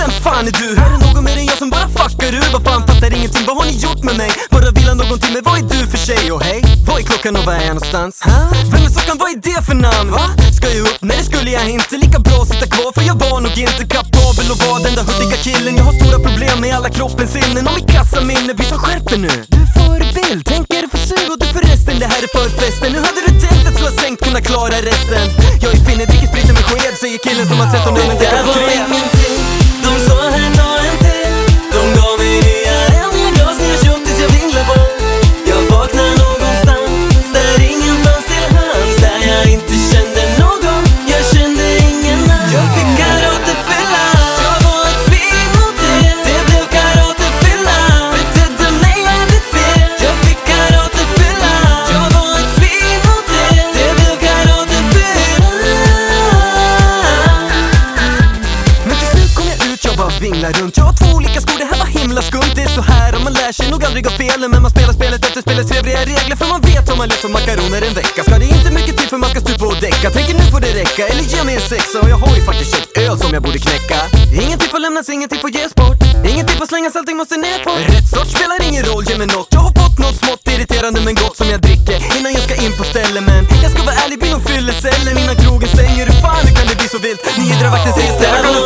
vem fan är du? Här är någon mer än jag som bara fuckar ur. Vad fan, fattar ingenting, vad har ni gjort med mig? Bara vill ha någonting, men vad är du för sig? Och hej, vad är klockan och var är jag någonstans? Vem är Sockan, vad är det för namn? Va? Ska jag upp? Nej det skulle jag inte. Lika bra att sitta kvar, för jag var nog inte kapabel att vara den där huddiga killen. Jag har stora problem med alla kroppens sinnen. Och mitt kassaminne, vi som skärper nu. Du är förebild, tänker du för sug och du förresten. Det här är för festen. Nu hade du tänkt att slå sänkt kunna klara resten. Jag är finne, dricker spriten med sked, säger killen som har 13 år men det var ingenting. De sa här, ta en till. De gav mig nya äldre glas när jag köpte tills jag vinglar på. Jag vaknar någonstans där ingen fanns till hands. Där jag inte kände någon, jag kände ingen alls. Jag fick karatefylla, jag var ett svin mot det. Det blev karatefylla, betedde mig jävligt fel. Jag fick karatefylla, jag var ett svin mot det. Det blev karatefylla. Men till slut kom jag ut, jag bara vinglar runt. Jag har 2 olika skor, det här var himla skumt. Det är så här och man lär sig nog aldrig av felen. Men man spelar spelet efter spelets trevliga regler. För man vet om man levt som makaroner en vecka. Ska det inte mycket till för man ska stupa och däcka. Tänker nu får det räcka, eller ge mig en sexa. Och jag har ju faktiskt köpt öl som jag borde knäcka. Ingenting får lämnas, ingenting får ges bort. Ingenting får slängas, allting måste ner på. Rätt sort spelar ingen roll, ge mig något. Jag har fått något smått irriterande men gott som jag dricker innan jag ska in på ställe. Men jag ska vara ärlig, bli och fylla cellen innan krogen stänger. Hur fan kan det bli så vilt? Ni drar vakten säger ställa.